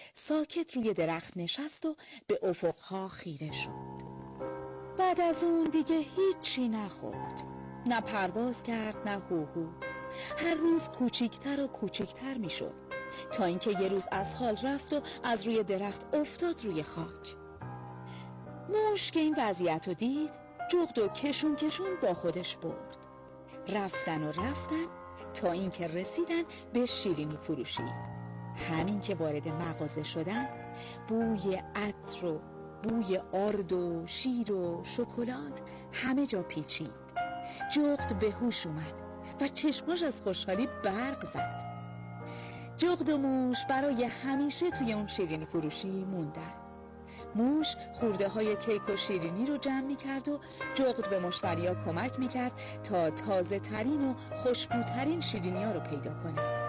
ساکت روی درخت نشست و به افقها خیره شد. بعد از اون دیگه هیچی نخورد، نه پرواز کرد نه هوهو. هر روز کوچیکتر و کوچیکتر میشد تا اینکه یه روز از حال رفت و از روی درخت افتاد روی خاک. موش که این وضعیت رو دید جغد و کشون با خودش برد. رفتن تا اینکه رسیدن به شیرینی فروشی. همین که وارد مغازه شدن بوی عطر و بوی آرد و شیر و شکلات همه جا پیچید. جغد به هوش اومد و چشماش از خوشحالی برق زد. جغد و موش برای همیشه توی اون شیرینی فروشی موندن. موش خورده های کیک و شیرینی رو جمع می کرد و جغد به مشتریا کمک می کرد تا تازه ترین و خوشبوترین شیرینی ها رو پیدا کنه.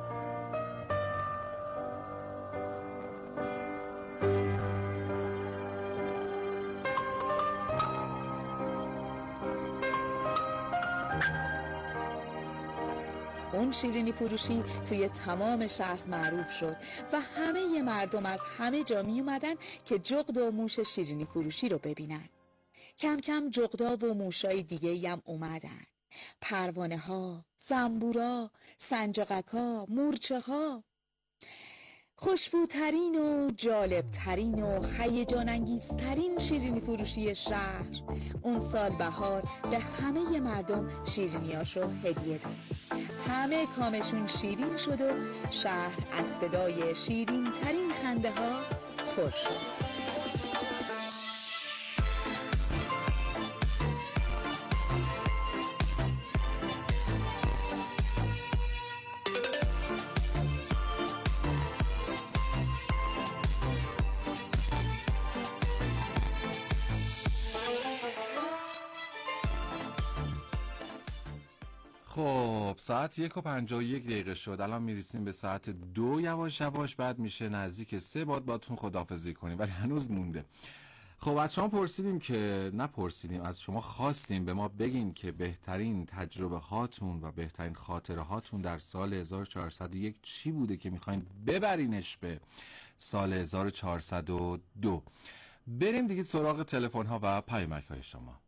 اون شیرینی فروشی توی تمام شهر معروف شد و همه مردم از همه جا می اومدن که جغد و موش شیرینی فروشی رو ببینن. کم کم جغدا و موشای دیگه هم اومدن. پروانه ها، زنبورا، سنجاقکا، مورچه ها. خوشبوترین و جالبترین و هیجان انگیزترین شیرینی فروشی شهر اون سال بهار به همه مردم شیرینیاشو هدیه داد. همه کامشون شیرین شد و شهر از صدای شیرین ترین خنده ها پر شد. خب ساعت 1:51 شد. الان میرسیم به ساعت 2 یواش یواش، بعد میشه نزدیک 3. باتون خداحافظی کنیم ولی هنوز مونده. خب از شما از شما خواستیم به ما بگین که بهترین تجربه هاتون و بهترین خاطره هاتون در سال 1401 چی بوده که میخواین ببرینش به سال 1402. بریم دیگه سراغ تلفن ها و پیامک های شما.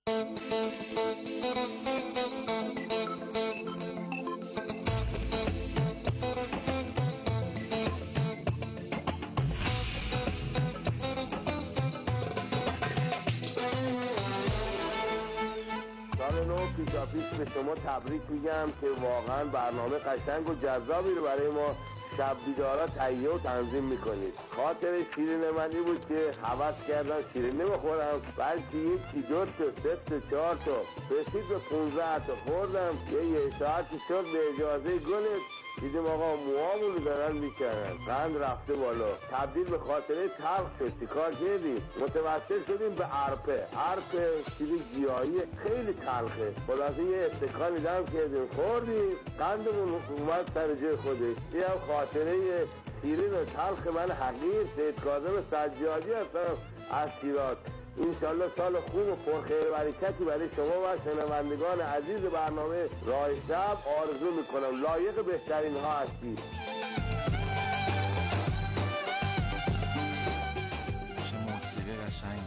پیش به شما تبریک میگم که واقعا برنامه قشنگ و جذابی رو برای ما شب بیدارا تهیه و تنظیم میکنید. خاطر شیرین منی بود که هوس کردم شیرینی بخورم، بلکه یکی 2 تا 3 تا 4 تا رسید به 15 تا خوردم. یه ساعتی شد به اجازه گلت دیدیم آقا موامون رو دارن میکنن، قند رفته بالا، تبدیل به خاطره تلخ شد. چیکار کردیم؟ متوسل شدیم به عرپه چیز گیاهی خیلی تلخه. خلاصه یه استکانی دم کردیم خوردیم، قندمون اومد سر جای خودش. این هم خاطره شیرین و تلخ من حقیر سید کاظم سجادی هستم از شیراز. انشالله سال خوب و پرخیر و برکتی برای شما و شنوندگان عزیز برنامه راه شب آرزو میکنم. لایق بهترین ها هستید. چه موسیقی قشنگ.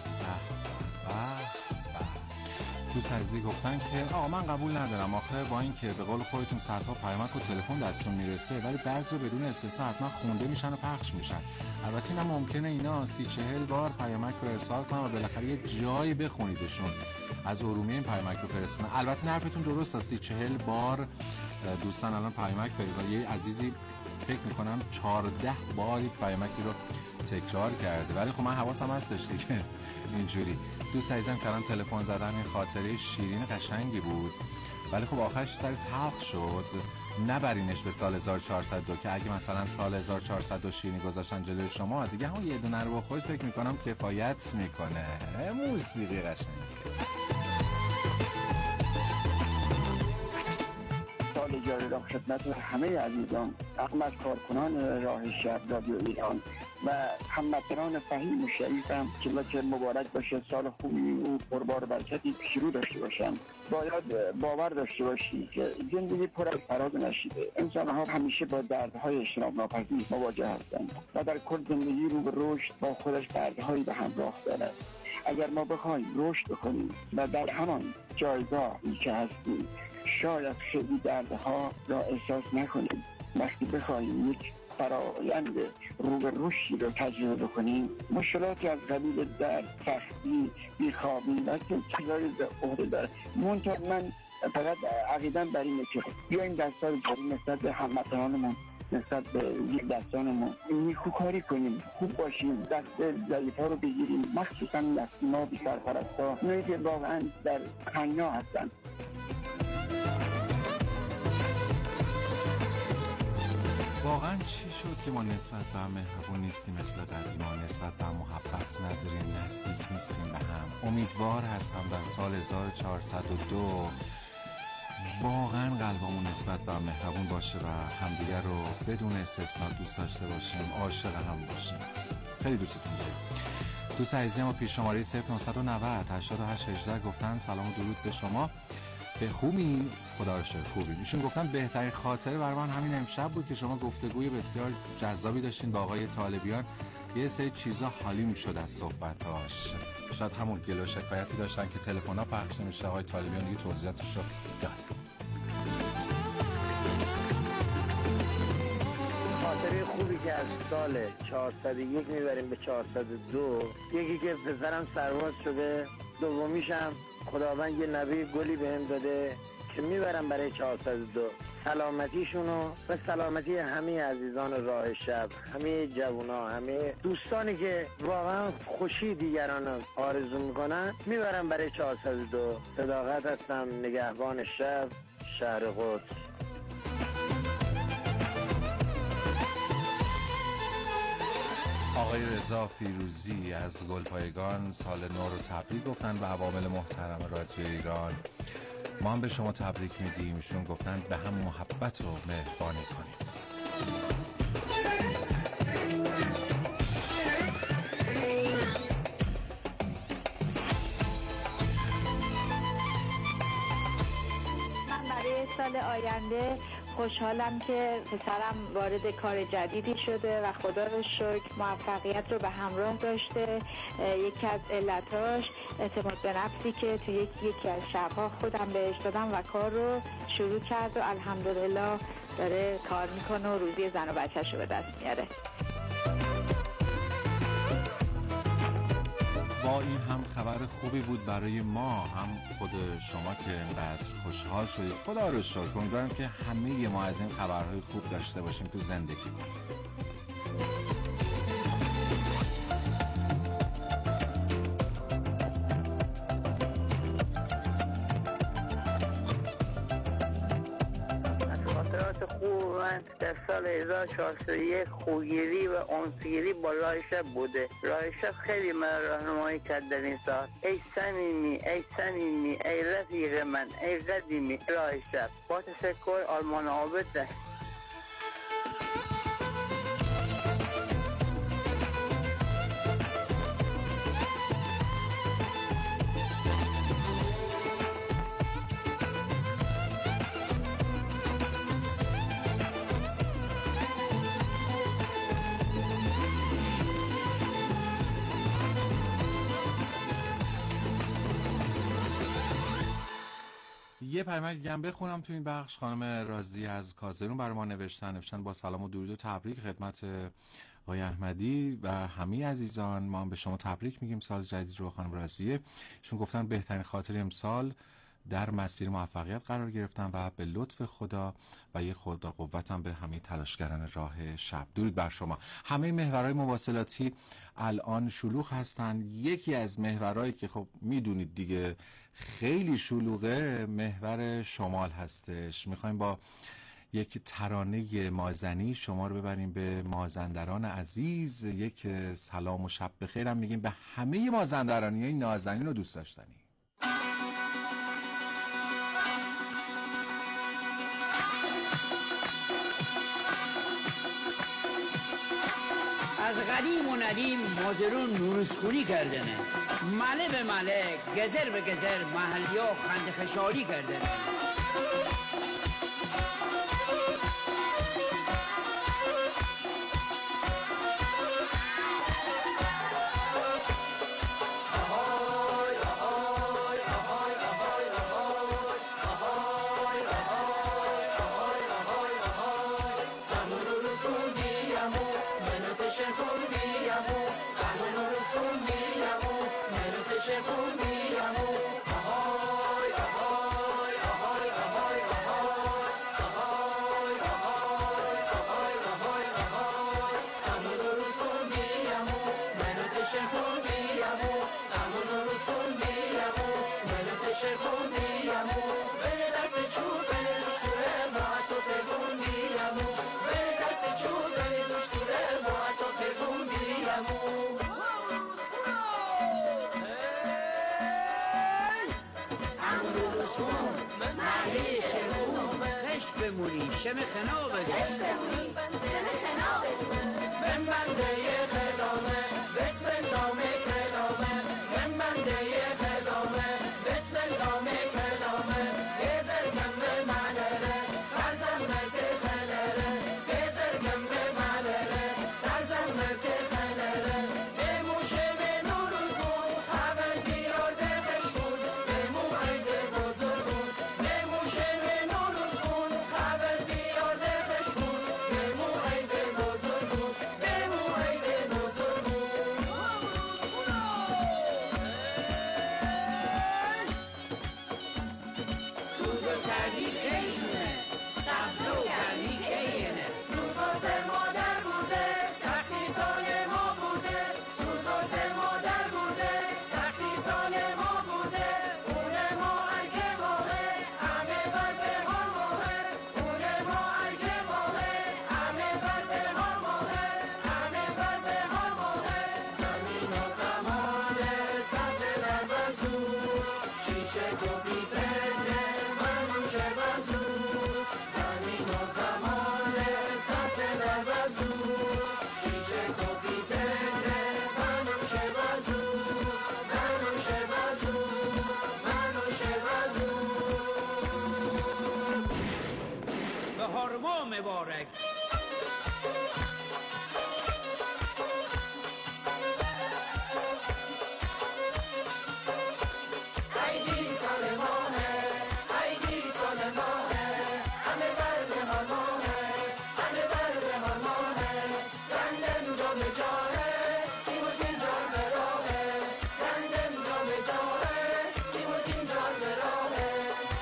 دوست عزیزی گفتن که آقا من قبول ندارم، آخه با این که به قول خودتون صدها پیامک و تلفن دستون میرسه ولی بعضی رو بدون استثنا حتما خونده میشن و پخش میشن. البته اینم ممکنه اینا 30-40 بار پیامک رو ارسال کنن و بالاخره یه جایی بخونیدشون. از ارومیه این پیامک رو فرستادن. البته حرفتون درسته، 30-40 بار دوستان الان پیامک فرستادن. یه عزیزی فکر میکنم 14 بار پیامکی رو تکرار کرده، ولی خب من حواسم هستش دیگه. اینجوری دوست عزیزم که الان تلفن زدن این خاطره شیرین قشنگی بود، ولی خب آخرش سر تلخ شد. نبرینش به سال 1402 که اگه مثلا سال 1402 شیرینی گذاشتن جلوی شما دیگه همون یه دونه رو خود فکر میکنم کفایت میکنه. موسیقی قشنگی. سال اجاره را خدمت همه عزیزان، اغلب کارکنان راه شب رادیو ایران و هموطنان فهیم و شریفم که مبارک باشه، سال خوبی و پربار برکتی پیش رو داشته باشم. باید باور داشته باشی که زندگی پر از فراز نشیده. انسان‌ها همیشه با دردهای اجتناب ناپذیر مواجه هستند و در کل زندگی رو به رشد با خودش دردهایی به همراه دارد. اگر ما بخوایم رشد بکنیم و در همان جایگاهی که هستیم شاید خیلی دردها را احساس نکنیم، وقتی بخوایم یک فرایند رو به رشدی رو تجربه بکنیم، مشکلاتی از قبیل درد، سختی، بیخوابی و چیزایی به عهده داره. منتها من فقط عقیدم بر اینه که بیایم دستار جاری نسبت به هموطنانمون، نسبت به دستانمون نیکوکاری کنیم، خوب باشیم، دست ضعیف‌ها رو بگیریم، مخصوصا ما بی سرپرستا، اونایی که واقعا در تنگنا هستن. واقعا چی شد که ما نسبت به هم مهربون نیستیم مثل قدیما، نسبت به هم محبت نداریم، نزدیک نیستیم به هم؟ امیدوار هستم در سال 1402 واقعا قلبمون نسبت به هم مهربون باشه و همدیگر رو بدون استثنا دوست داشته باشیم، عاشق هم باشیم. خیلی دوستتون دارم. دوست عزیزم با پیش شماره 0990 8818 گفتن سلام و درود به شما. به خوبی؟ خدا رو شکر خوبیم. ایشون گفتن بهترین خاطره برای من همین امشب بود که شما گفتگوی بسیار جذابی داشتین با آقای طالبیان. یه سری چیزا حالیم شد از صحبتاش. شاید همون گله و شکایتی داشتن که تلفن‌ها پخش نمیشه. آقای طالبیان دیگه توضیحاتش رو یاد. خاطره خوبی که از سال 401 میبریم به 402، یکی که پسرم سرباز شده، دومیشم خداوند یه نوه گلی بهم داده که میبرم برای 402. سلامتیشونو و سلامتی همه عزیزان راه شب، همه جوونا، همه دوستانی که واقعا خوشی دیگران آرزو میکنن میبرم برای 402. صداقت هستم، نگهبان شب، شهر قدس. آقای رضا فیروزی از گلپایگان سال نو رو تبریک گفتن به عوامل محترم رادیو ایران. ما هم به شما تبریک میدیم. ایشون گفتن به هم محبت و مهربانی کنیم. من برای سال آینده خوشحالم که پسرم وارد کار جدیدی شده و خدا رو شکر موفقیت رو به همراه داشته. یکی از علتاش اعتماد به نفسی که توی یکی از شبها خودم بهش دادم و کار رو شروع کرد و الحمدلله داره کار میکنه و روزی زن و بچه‌شو به دست میاره. با این هم خبر خوبی بود برای ما، هم خود شما که اینقدر خوشحال شدید. خدا رو شکر. امیدوارم که همه ما از این خبرهای خوب داشته باشیم تو زندگی. من در سال 1401 خوگیری و انسگیری با راه شب بوده. راه شب خیلی من راهنمایی کرد در این سال. ای صمیمی، ای صمیمی، ای رفیق من، ای قدیمی. راه شب با تشکر. آرمان عابد ده. یه پیام دیگه هم بخونم تو این بخش. خانم رازی از کازرون برای ما نوشتن با سلام و درود و تبریک خدمت آقای احمدی و همه عزیزان. ما هم به شما تبریک میگیم سال جدید رو. خانم رازیه شون گفتن بهترین خاطر امسال در مسیر موفقیت قرار گرفتن و به لطف خدا و یه خدا قوتم به همه تلاشگران راه شب. درود بر شما. همه محورهای مواصلاتی الان شلوغ هستن. یکی از محورهایی که خب میدونید دیگه خیلی شلوغه محور شمال هستش. میخوایم با یک ترانه مازنی شما رو ببریم به مازندران عزیز. یک سلام و شب بخیرم میگیم به همه مازندرانی نازنین و دوست داشتنی. از قدیم و ندیم مازرون نورسخونی کردنه، مله به مله گزر به گزر محلیا خنده خشاری کردنه. بمونی شم خنا بگشت شم خنا من بنده خدامه بسم الله خدامه من بنده خدامه بسم الله خدامه گزر گمه ملره سرزم مرد خلره گزر گمه ملره سرزم مرد خلره اموشه به نوروز بود خبر بیاده بش بود امو عید بزرگ بود اموشه به نوروز بود خبر بیاده بش بود امو عید بزرگ بود امو عید بزرگ بود سوز و تردید ایشونه سبز و گردید اینه سوز و سر مادر بوده سختی سال ما بوده سوز و سر مادر بوده سختی سال ما بوده اونه ما ارگه ماهه همه بر به ها ماهه اونه ما ارگه ماهه همه بر به ها ماهه همه بر به ها ماهه زمین و زمانه سبز در بزور شیشه تو بیتنه منوشه بزور زمین و زمانه سبز در بزور شیشه تو بیتنه منوشه بزور منوشه بزور منوشه بزور به هرما مبارک عیدی سال ماهه عیدی سال ماهه همه بر به هرمانه همه بر به هرمانه گندم جا به جاره تیموتین جا به راهه گندم جا به جاره تیموتین جا به راهه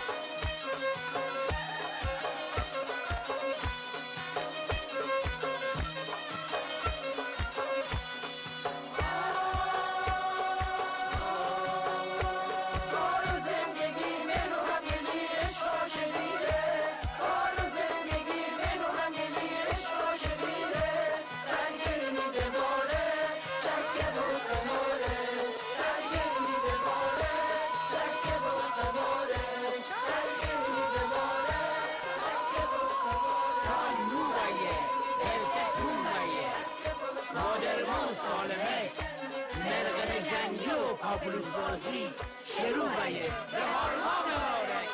کار و زندگی من و همگی عشق و عاشقیه کار و زندگی من و همگی عشق و عاشقیه سرگرمی دوباره چکه و سواره سرگرمی دوباره چکه و سواره سرگرمی دوباره چکه و سواره سال نوریه درست نوریه مادرمان سالمه مرغل جنگی و کاپلوس بازی شروعیه به هرما مبارک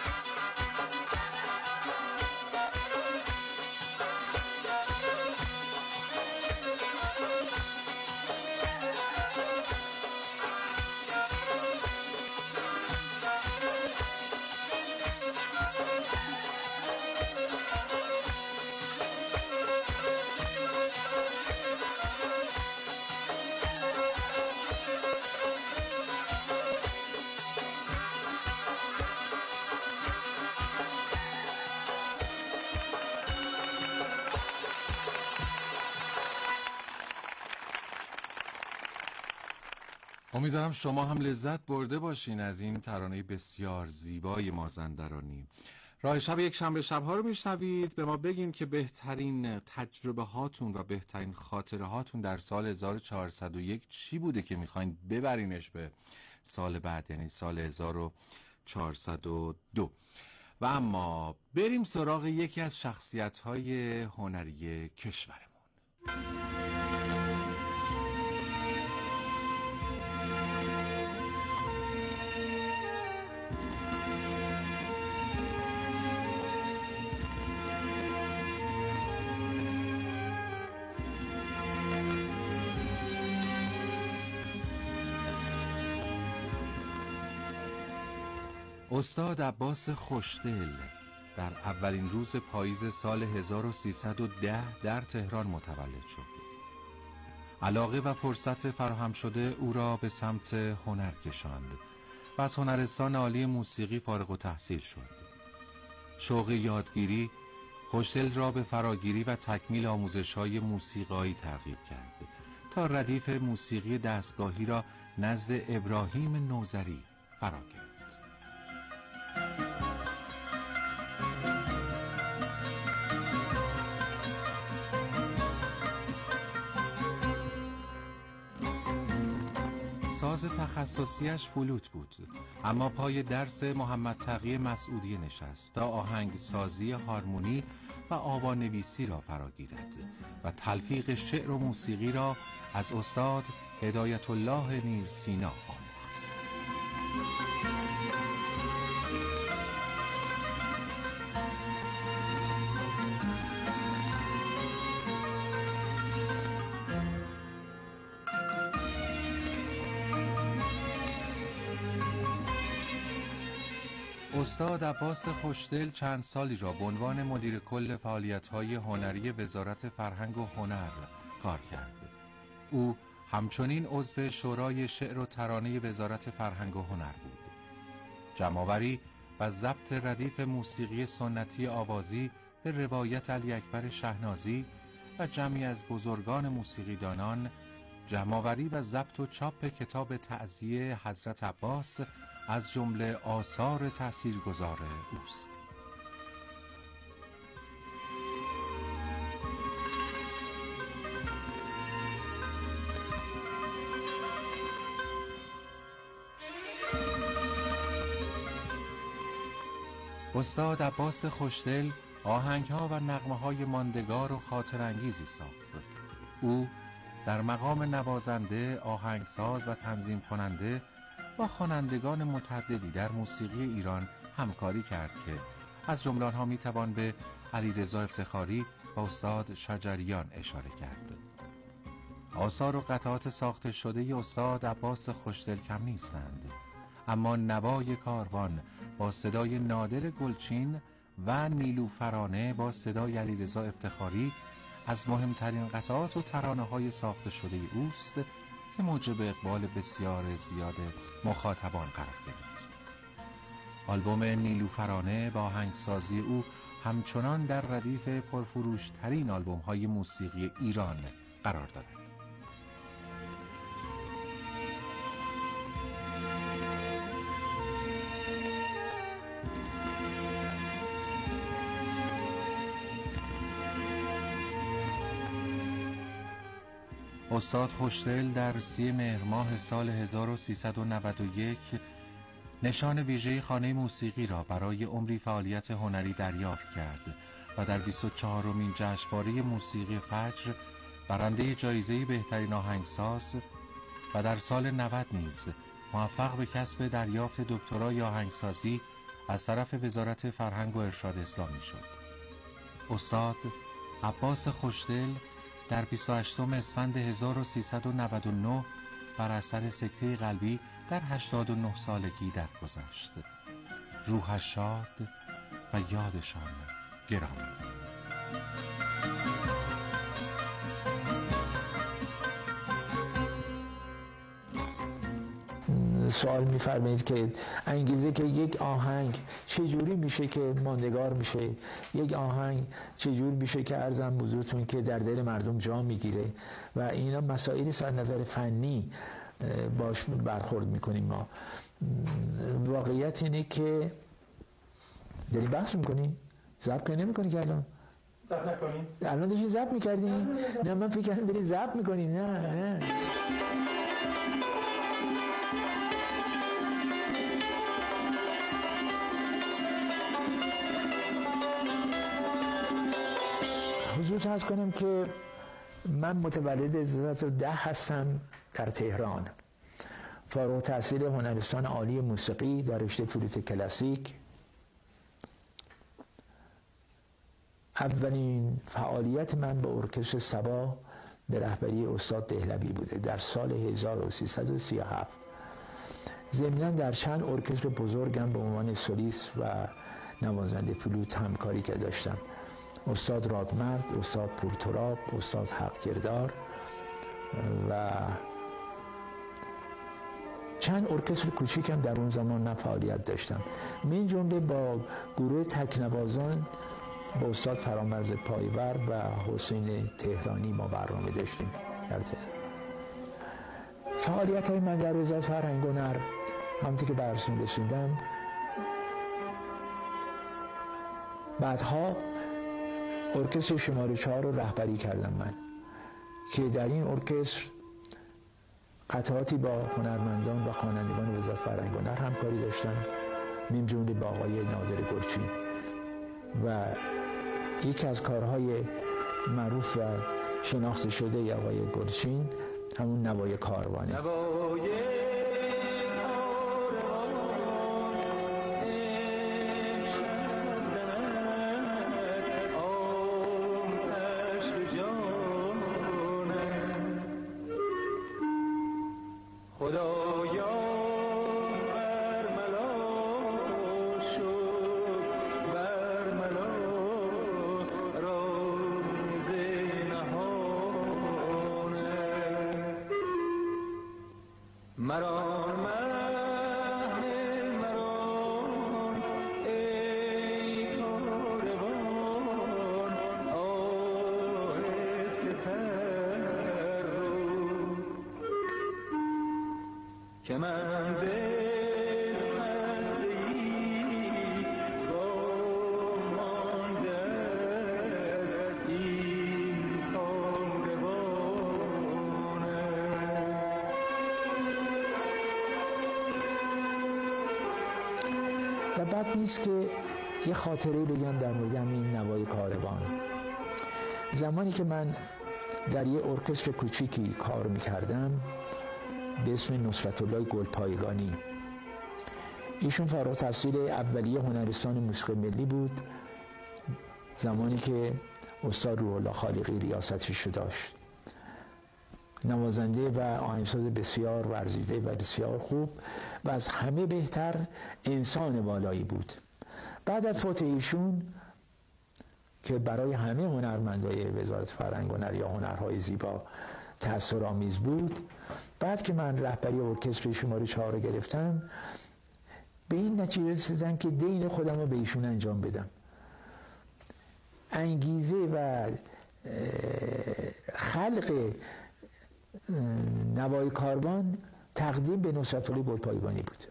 امیدوارم شما هم لذت برده باشین از این ترانه بسیار زیبای مازندرانی. راه شب یک شنبه شب‌ها رو میشنوید. به ما بگین که بهترین تجربه هاتون و بهترین خاطره هاتون در سال 1401 چی بوده که میخواین ببرینش به سال بعد، یعنی سال 1402. و اما بریم سراغ یکی از شخصیت‌های هنری کشورمون. استاد عباس خوشدل در اولین روز پاییز سال 1310 در تهران متولد شد. علاقه و فرصت فراهم شده او را به سمت هنر کشاند و از هنرستان عالی موسیقی فارغ التحصیل شد. شوق یادگیری خوشدل را به فراگیری و تکمیل آموزش‌های موسیقایی ترغیب کرد تا ردیف موسیقی دستگاهی را نزد ابراهیم نوذری فرا گرفت. ساز تخصصیش فلوت بود، اما پای درس محمد تقی مسعودی نشست تا آهنگسازی هارمونی و آوانویسی را فرا گیرد و تلفیق شعر و موسیقی را از استاد هدایت الله نیرسینا آموخت. استاد عباس خوشدل چند سالی را به عنوان مدیر کل فعالیت‌های هنری وزارت فرهنگ و هنر کار کرد. او همچنین عضو شورای شعر و ترانه وزارت فرهنگ و هنر بود. جمع‌آوری و ضبط ردیف موسیقی سنتی آوازی به روایت علی اکبر شهنازی و جمعی از بزرگان موسیقیدانان، جمع‌آوری و ضبط و چاپ کتاب تعزیه حضرت عباس از جمله آثار تاثیرگذار اوست. استاد عباس خوشدل آهنگ‌ها و نغمه‌های ماندگار و خاطرانگیزی ساخت. او در مقام نوازنده، آهنگساز و تنظیم کننده با خوانندگان متعددی در موسیقی ایران همکاری کرد که از جمله آنها میتوان به علیرضا افتخاری و استاد شجریان اشاره کرد. آثار و قطعات ساخته شده استاد عباس خوشدل کم نیستند، اما نوای کاروان با صدای نادر گلچین و نیلوفرانه با صدای علیرضا افتخاری از مهمترین قطعات و ترانه‌های ساخته شده اوست که موجب اقبال بسیار زیاد مخاطبان قرار گرفت. آلبوم نیلوفرانه با آهنگسازی او همچنان در ردیف پرفروشترین آلبوم‌های موسیقی ایران قرار دارد. استاد خوشدل در 30 مهر ماه سال 1391 نشان ویژه خانه موسیقی را برای عمری فعالیت هنری دریافت کرد و در 24مین جشنواره موسیقی فجر برنده جایزه بهترین آهنگساز و در سال 90 نیز موفق به کسب دریافت دکترای آهنگسازی از طرف وزارت فرهنگ و ارشاد اسلامی شد. استاد عباس خوشدل در 28 اسفند 1399 بر اثر سکته قلبی در 89 سالگی درگذشت. روحش شاد و یادشان گرامی. سوال می‌فرمایید که انگیزه که یک آهنگ چجوری میشه که ماندگار میشه، یک آهنگ چجور میشه که عرضم حضورتون که در دل مردم جا میگیره و اینا مسائلی از نظر فنی باش برخورد میکنیم. ما واقعیت اینه که داریم بحث میکنیم، ضبط که نمیکنی که الان ضبط نکنیم؟ الان داشتی ضبط میکردیم؟ نه من فکر کردم داریم ضبط میکنیم. نه حضورت عرض کنم که من متولد 1310 هستم در تهران. فارغ التحصیل هنرستان عالی موسیقی در رشته فلوت کلاسیک. اولین فعالیت من با ارکستر صبا به رهبری استاد دهلوی بوده در سال 1337. ضمناً در چند ارکستر بزرگم به عنوان سولیست و نوازنده فلوت همکاری که داشتم. استاد رادمرد، استاد پورتراب، استاد حقگردار و چند ارکستر کوچیکم در اون زمان من فعالیت داشتم. من جمله با گروه تکنوازان با استاد فرامرز پایور و حسین تهرانی ما برنامه داشتیم در فعالیت های من در وزارت فرهنگ و هنر. همونطور که برسون رسیدم بعدها ارکستر شماره 4 رو رهبری کردم من، که در این ارکستر قطعاتی با هنرمندان و خوانندگان وزارت فرهنگ و هنر همکاری داشتم، من جمله با آقای نادر گلچین. و یکی از کارهای معروف و شناخته شده آقای گلچین همون نوای کاروانه. و بعد نیست که یه خاطره بگم در مورد این نوای کاروان. زمانی که من در یه ارکستر کوچیکی کار میکردم به اسم نصرت الله گلپایگانی، ایشون فارغ التحصیل اولیه هنرستان موسیقی ملی بود زمانی که استاد روح الله خالقی ریاستش داشت. نوازنده و آهنگساز بسیار ورزیده و بسیار خوب و از همه بهتر انسان والایی بود. بعد از فوت ایشون که برای همه هنرمندای وزارت فرهنگ و هنر یا هنرهای زیبا تأثیرآمیز بود، بعد که من رهبری ارکستر شماره 4 رو گرفتم به این نتیجه رسیدم که دین خودم رو به ایشون انجام بدم. انگیزه و خلق نوای کاروان تقدیم به نصرت الله گلپایگانی بود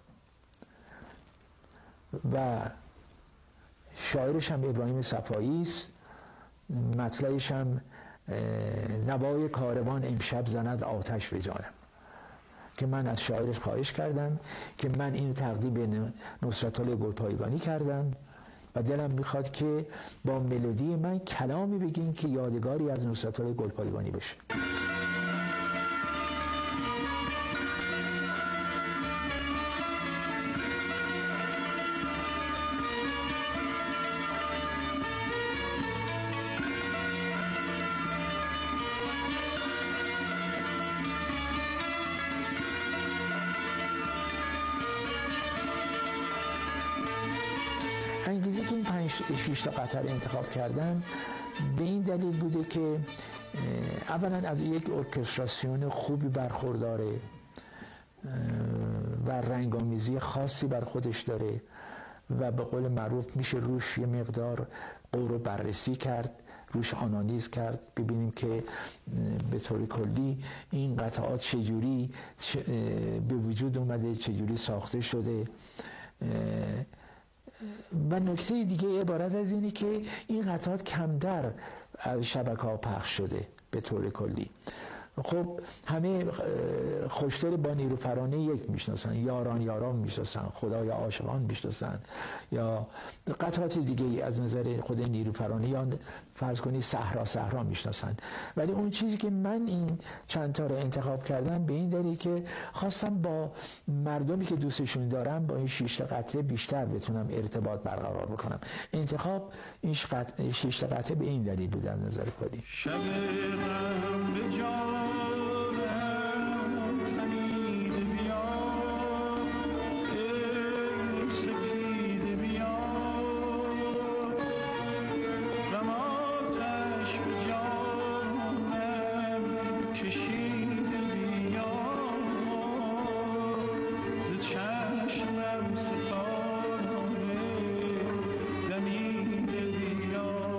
و شاعرش هم ابراهیم صفایی است. مطلعش هم نوای کاروان امشب زند آتش به جانم، که من از شاعرش خواهش کردم که من این تقدیم به نصرت الله گلپایگانی کردم و دلم میخواد که با ملودی من کلامی بگین که یادگاری از نصرت الله گلپایگانی بشه. انگیزه که این 5-6 تا قطر انتخاب کردم به این دلیل بوده که اولا از یک ارکستراسیون خوبی برخورداره و رنگامیزی خاصی بر خودش داره و به قول معروف میشه روش یه مقدار قور بررسی کرد، روش آنالیز کرد، ببینیم که به طور کلی این قطعات چجوری به وجود اومده، چجوری ساخته شده. و نکته دیگه عبارت از اینه که این قطعات کمتر از شبکه‌ها پخش شده به طور کلی. خب همه خوشتر با نیلوفرانه یک میشناسن، یاران یاران میشناسن، خدای عاشقان میشناسن، یا قطعات دیگه از نظر خود نیلوفرانه یا فرض کنی صحرا صحرا میشناسن. ولی اون چیزی که من این چند تا رو انتخاب کردم به این دلیل که خواستم با مردمی که دوستشون دارم با این 6 تا قطعه بیشتر بتونم ارتباط برقرار بکنم. انتخاب این 6 تا قطعه به این دلیل بود از نظر کلی. شب غم به جانم تنید بیا کشیده بیا ز چشمم ستاره دمیده بیا.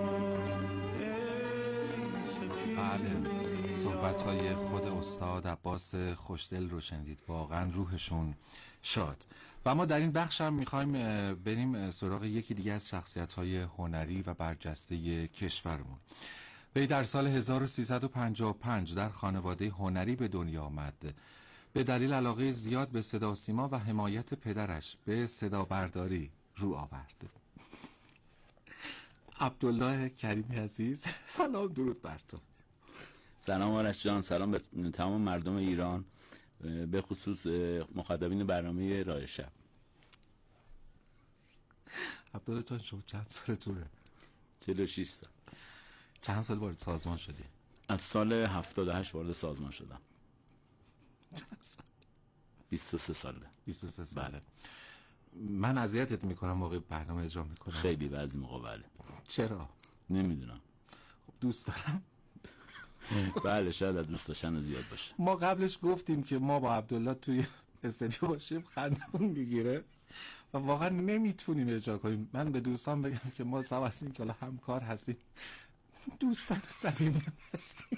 بله، صحبت‌های خود استاد عباس خوشدل رو شنیدید، واقعا روحشون شاد. و ما در این بخش هم میخوایم بریم سراغ یکی دیگه از شخصیت‌های هنری و برجسته کشورمون. وی در سال 1355 در خانواده هنری به دنیا آمد. به دلیل علاقه زیاد به صدا و سیما و حمایت پدرش به صدا برداری رو آورد. عبدالله کریمی عزیز، سلام، درود بر تو. سلام آرش جان، سلام به تمام مردم ایران، به خصوص مخاطبین برنامه راه شب. عبدالله جان، شما چند سالتونه؟ 46 سال. چند سال وارد سازمان شدی؟ از سال 78 وارد سازمان شدم. 23 ساله. 23 ساله. بله. من اذیتت میکنم موقع برنامه اجرا میکنم؟ خیلی بعضی موقع بله. چرا؟ نمیدونم. خب دوست دارم. بله، شاید دوست داشتن زیاد باشه. ما قبلش گفتیم که ما با عبدالله توی استودیو باشیم خندمون میگیره و واقعا نمیتونیم اجرا کنیم. من به دوستان بگم که ما سوا هستیم که همکار هستیم، دوستان صمیمی هستیم.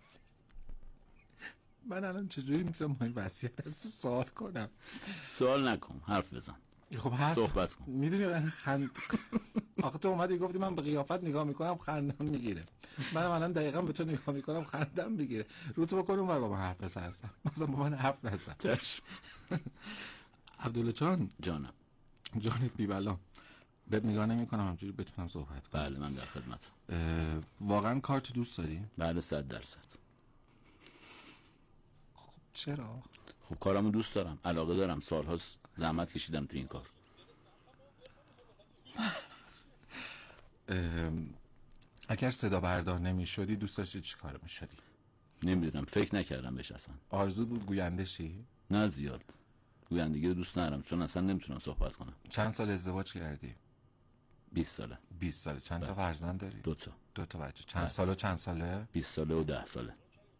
من الان چجوری میتونم با این وضعیت از سوال کنم؟ سوال نکن، حرف بزن. خب حرف صحبت کن. میدونی من آخه تو اومدی گفتی من به قیافت نگاه میکنم خندم میگیره. منم الان دقیقاً به تو نگاه میکنم خندم میگیره. رو تو بکن اونور با من حرف بزن. مثلا با من حرف نزن. عبدالله جان، جانم. جانت بی‌بلا. بهت نگاه نمیکنم، همجوری بتونم صحبت کنم. بله، من در خدمتم. واقعا کارت دوست داری؟ بله، 100%. خب چرا؟ خب کارمو دوست دارم، علاقه دارم، سالهاست زحمت کشیدم تو این کار. اگر صدا بردار نمی شدی دوست داشتی چی کار می شدی؟ نمیدونم، فکر نکردم بهش اصلا. آرزو بود گوینده شی؟ نه زیاد، گویندگی رو دوست ندارم چون اصلا نمیتونم صحبت کنم. چند سال ازدواج کردی؟ 20 ساله. 20 ساله. چند تا فرزند داری؟ 2 تا. 2 تا بچه. چند سال و چند ساله؟ 20 ساله و 10 ساله.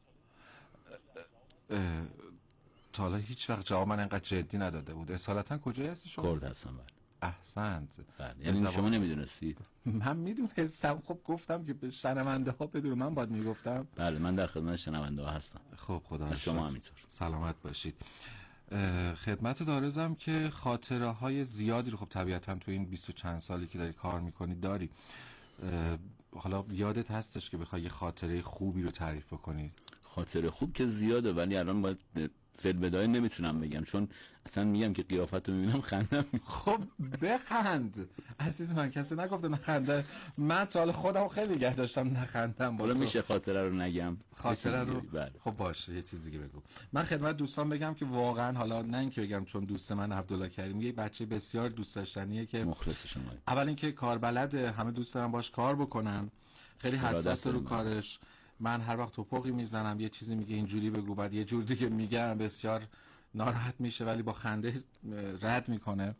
تا حالا هیچ وقت جواب من انقدر جدی نداده بود. اصالتا کجایی هستی شما؟ کرد هستم. بله. احسنت. بله. یعنی شما نمیدونستی؟ من میدونستم. خب گفتم که به شنونده ها بدون من باید میگفتم. بله، من در خدمت شنونده ها هستم. خب خدا شما همینطور. سلامت باشید. خدمت دارزم که خاطره های زیادی رو خب طبیعتا تو این 20 و چند سالی که داری کار میکنی داری. حالا یادت هستش که بخوای یه خاطره خوبی رو تعریف کنی؟ خاطره خوب که زیاده، ولی الان باید فی‌البداهه نمیتونم بگم چون اصلا میگم که قیافت رو میبینم خندم. خب بخند عزیز من، کسی نگفته نخنده. من تا حالا خودم خیلی نگه داشتم نخندم. حالا میشه خاطره رو نگم؟ خاطره رو خب باشه یه چیزی که بگو. من خدمت دوستان بگم که واقعا، حالا نه اینکه بگم چون دوست من عبدالله کریمی یه بچه بسیار دوست داشتنیه که مخلص شما. اول اینکه کاربلد، همه دوست دارن باش کار بکنن، خیلی حساس رو کارش. من هر وقت توپقی میزنم یه چیزی میگه اینجوری بگو، بعد یه جور دیگه میگم، بسیار ناراحت میشه ولی با خنده رد میکنه.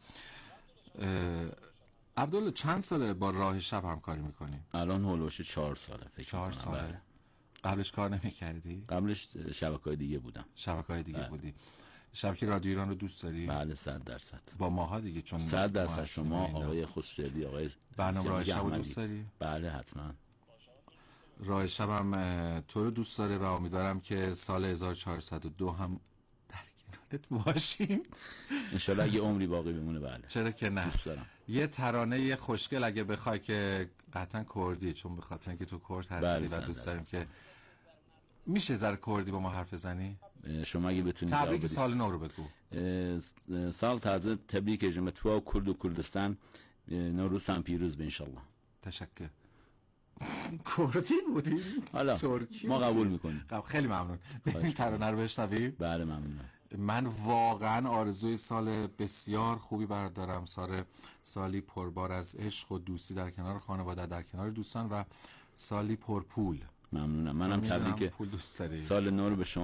عبدالله چند ساله با راه شب همکاری میکنی؟ الان هولوش 4 ساله فکر 4 ساله. بله. قبلش کار نمیکردی؟ قبلش شبکه‌های دیگه بودم. شبکه‌های دیگه بودی. شبکه رادیو ایران رو دوست داری؟ بله 100%. با ماها دیگه چون 100% شما آقای خسروی، آقای برنامه راه شب رو دوست داری؟ بله حتما. راه شبم تو رو دوست داره و امیدوارم که سال 1402 هم در کنارت باشیم انشالله اگه عمری باقی بمونه. بله چرا که نه. دوست دارم. یه ترانه خوشگل اگه بخوای که قطعا کردی، چون به خاطر اینکه تو کرد هستی و دوست داریم که میشه ذره کردی با ما حرف بزنی؟ شما اگه بتونید تبریک سال نو رو بگو. سال تازه تبریک جمعه تو کرد و کردستان، نوروزتان پیروز به انشالله. تشکر. کردی بودی؟ حالا ما قبول میکنیم. خیلی ممنون. بریم ترانه رو بشنویم. بله ممنونم. من واقعا آرزوی سال بسیار خوبی بردارم، سالی پربار از عشق و دوستی در کنار خانواده، در کنار دوستان و سالی پرپول. ممنونم. منم تبریک سال نو رو به شما